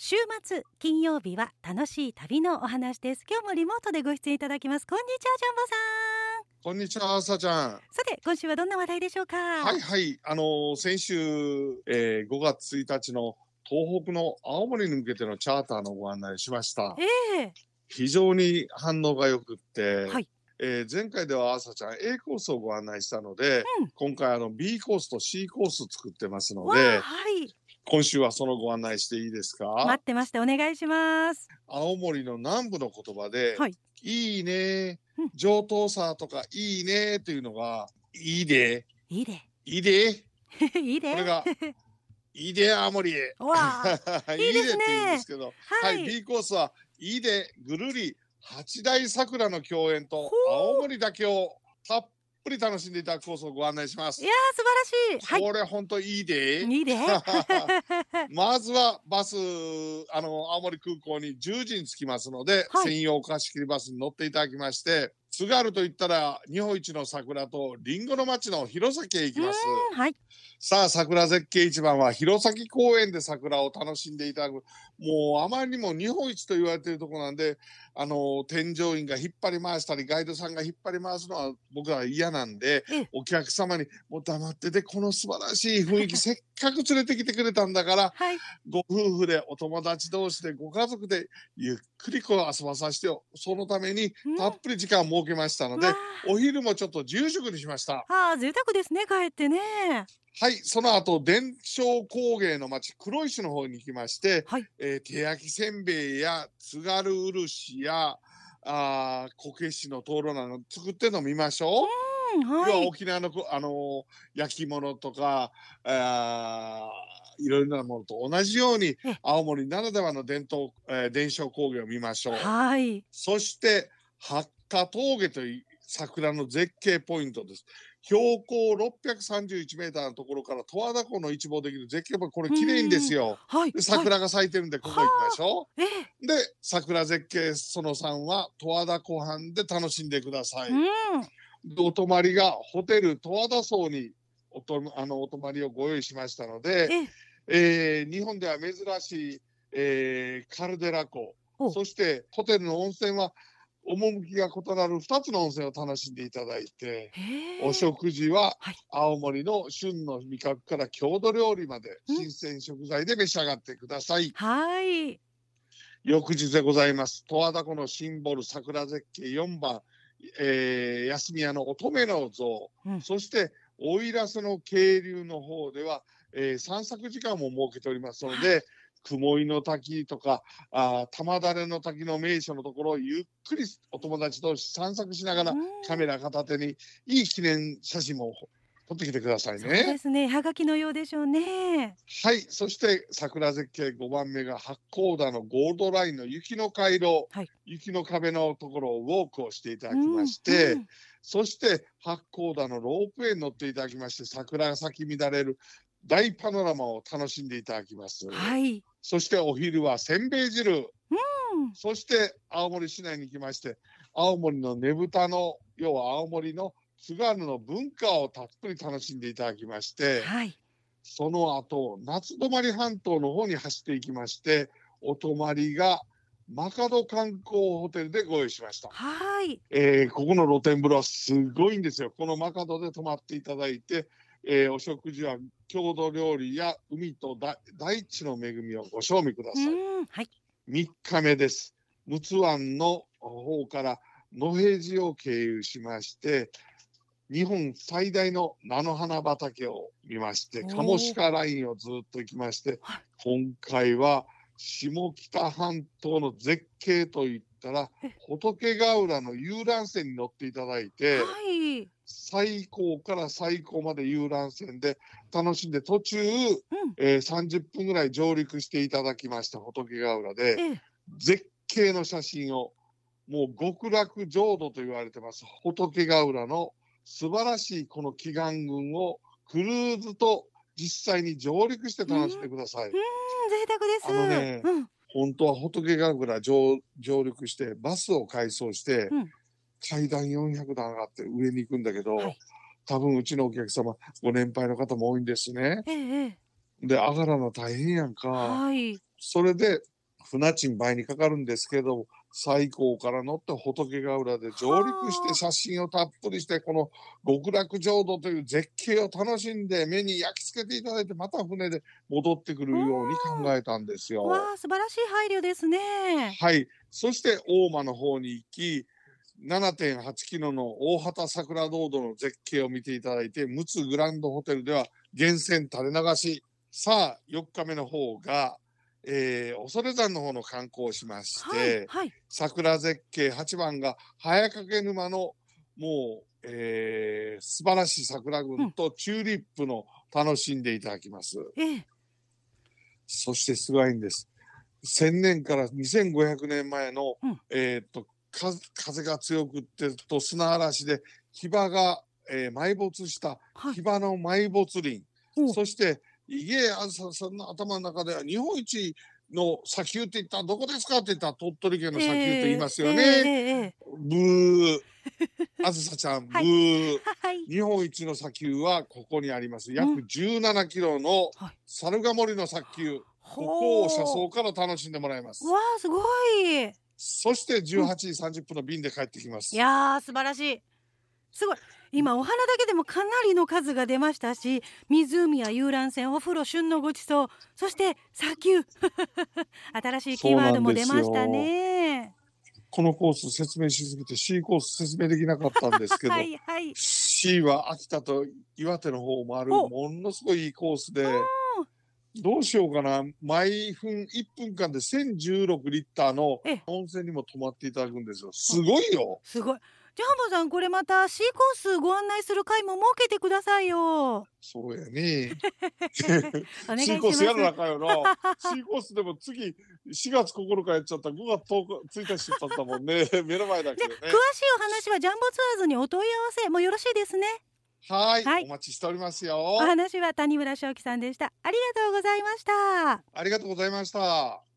週末金曜日は楽しい旅のお話です。今日もリモートでご出演いただきます。こんにちは、ジャンボさん。 こんにちは、朝ちゃん。 さて今週はどんな話題でしょうか？ はいはい、先週、5月1日の東北の青森に向けてのチャーターのご案内しました。非常に反応がよくって、 はい、 前回では朝ちゃん A コースをご案内したので、今回B コースと C コース作ってますので、 はい、 今週はそのご案内していいですか？ 待ってました。お願いします。 青森の南部の言葉で、 はい、 いいね、上等さとかいいねというのが、いいで、 いいでいいでいいでこれがいいで青森へわあ、いいですね。 いいでって言うんですけど、はい、B コースはいいでぐるり八大桜の共演と青森だけをたっぷり楽しんでいただくコースをご案内します。 いやー、素晴らしい。 これ本当いいで。 いいでまずはバス青森空港に10時に着きますので、専用貸し切りバスに乗っていただきまして、津軽といったら日本一の桜とリンゴの町の弘前へ行きます。さあ、桜絶景一番は弘前公園で桜を楽しんでいただく。もうあまりにも日本一と言われているところなんで、添乗員が引っ張り回したりガイドさんが引っ張り回すのは僕は嫌なんで、お客様にもう黙ってて、この素晴らしい雰囲気せっかく連れてきてくれたんだから、ご夫婦でお友達同士でご家族でゆっくり遊ばさせてよ。そのためにたっぷり時間を設けましたので、お昼もちょっと自由食にしました。 贅沢ですね、帰ってね。 はい、その後伝承工芸の町黒石の方に行きまして、手焼きせんべいや津軽漆やこけしの灯籠など作って飲みましょう。要は沖縄の焼き物とかいろいろなものと同じように青森ならではの伝承工芸を見ましょう。そして八花峠という桜の絶景ポイントです。標高631メーターのところから十和田湖の一望できる絶景ポイント、これ綺麗いんですよ。で桜が咲いてるんでここ行きましょう。で桜絶景その3は十和田湖畔で楽しんでください。お泊まりがホテル十和田荘にお泊まりをご用意しましたので、日本では珍しい、カルデラ湖、そしてホテルの温泉は趣が異なる2つの温泉を楽しんでいただいて、お食事は青森の旬の味覚から郷土料理まで新鮮食材で召し上がってください。翌日でございます。十和田湖のシンボル桜絶景4番、休み屋の乙女の像、そして奥入瀬の渓流の方では、散策時間も設けておりますので、雲井の滝とか玉垂の滝の名所のところをゆっくりお友達と散策しながらカメラ片手にいい記念写真も撮ってきてくださいね。 そうですね、はがきのようでしょうね。 はい、そして桜絶景5番目が八甲田のゴールドラインの雪の回廊、雪の壁のところをウォークをしていただきまして、そして八甲田のロープウェイに乗っていただきまして、桜が咲き乱れる大パノラマを楽しんでいただきます。そしてお昼はせんべい汁、そして青森市内に行きまして、青森のねぶたの要は青森の津軽の文化をたっぷり楽しんでいただきまして、その後夏泊半島の方に走っていきまして、お泊まりがマカド観光ホテルでご用意しました。ここの露天風呂はすごいんですよ。このマカドで泊まっていただいて、お食事は郷土料理や海と大地の恵みをご賞味ください。3日目です。陸奥湾の方から野辺地を経由しまして、日本最大の菜の花畑を見まして、鴨鹿ラインをずっと行きまして、今回は下北半島の絶景といったら仏ヶ浦の遊覧船に乗っていただいて、最高から最高まで遊覧船で楽しんで、途中、30分ぐらい上陸していただきました仏ヶ浦で、絶景の写真をもう極楽浄土と言われてます仏ヶ浦の素晴らしいこの奇岩群をクルーズと実際に上陸して楽しんでください。 贅沢です。 本当は仏ヶ浦上陸してバスを改装して、階段400段上がって上に行くんだけど、多分うちのお客様ご年配の方も多いんですね。で上がらな大変やんか。それで船賃倍にかかるんですけど、西港から乗って仏ヶ浦で上陸して写真をたっぷりして、この極楽浄土という絶景を楽しんで目に焼き付けていただいて、また船で戻ってくるように考えたんですよ。 わあ、素晴らしい配慮ですね。 はい。そして大間の方に行き、7.8 キロの大畑桜ロードの絶景を見ていただいて、陸奥グランドホテルでは源泉垂れ流し。さあ、4日目の方が、恐山の方の観光をしまして、 はいはい、 桜絶景8番が早掛沼のもう、素晴らしい桜群とチューリップの楽しんでいただきます。そしてすごいんです。1000年から2500年前の、風が強くってと砂嵐でヒバが、埋没したヒバの埋没林、そして伊芸あずささんの頭の中では日本一の砂丘って言ったらどこですかって言ったら鳥取県の砂丘って言いますよね。ブーあずさちゃん、ブー、日本一の砂丘はここにあります。約17キロの猿ヶ森の砂丘、ここを車窓から楽しんでもらいます。 わあ、すごい。 そして18時30分の便で帰ってきます。 いやー、素晴らしい。すごい。今お花だけでもかなりの数が出ましたし、湖や遊覧船、お風呂、旬のごちそう、そして砂丘新しいキーワードも出ましたね。 このコース説明しすぎて C コース説明できなかったんですけどはい、はい、 C は秋田と岩手の方もあるものすごいいいコースで、どうしようかな、毎分1分間で1016リッターの温泉にも泊まっていただくんですよ。すごいよ。 すごい。ジャンボさん、これまた C コースご案内する会も設けてくださいよ。 そうやね。 お願いします。 C コースやらなあかんよな。C コースでも次4月9日やっちゃったら5月1日だったもんね。目の前だけどね。 詳しいお話はジャンボツアーズにお問い合わせもよろしいですね。 はい、お待ちしておりますよ。 お話は谷村正樹さんでした。ありがとうございました。 ありがとうございました。